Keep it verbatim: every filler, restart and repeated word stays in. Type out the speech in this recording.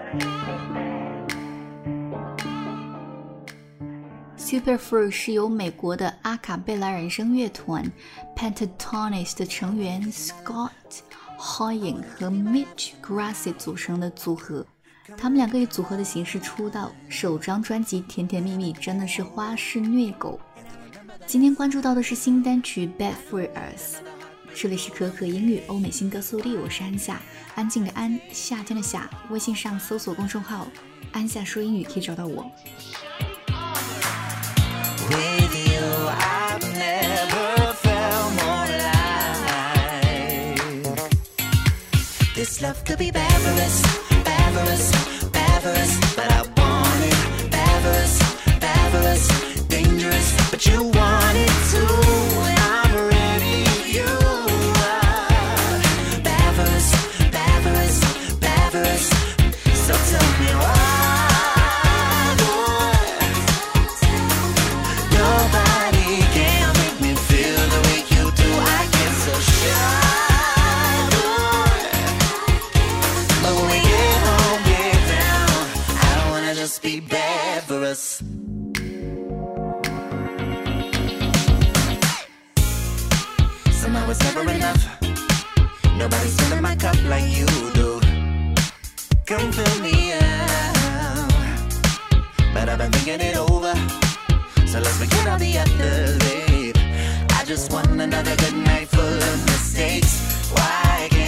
Superfruit 是由美国的阿卡贝拉人声乐团 Pentatonix 的成员 Scott Hoying 和 Mitch Grassi 组成的组合，他们两个以组合的形式出道，首张专辑《甜甜蜜蜜》真的是花式虐狗。今天关注到的是新单曲 Bad for Us。这里是可可英语欧美新歌速递，我是安夏，安静的安，夏天的夏。微信上搜索公众号安夏说英语可以找到我。 With you, I've never felt more alive. This love could be bad for us, bad for us, bad for us, but I want it. Bad for us, bad for us, dangerous, but you want it too. And I'm ready if you are. Bad for us, bad for us, bad for us. So tell me why.Be bad for us. Somehow it's never enough. Nobody's filling my cup like you do. Come fill me up. But I've been thinking it over, so let's begin on the other, babe. I just want another good night full of mistakes. Why can't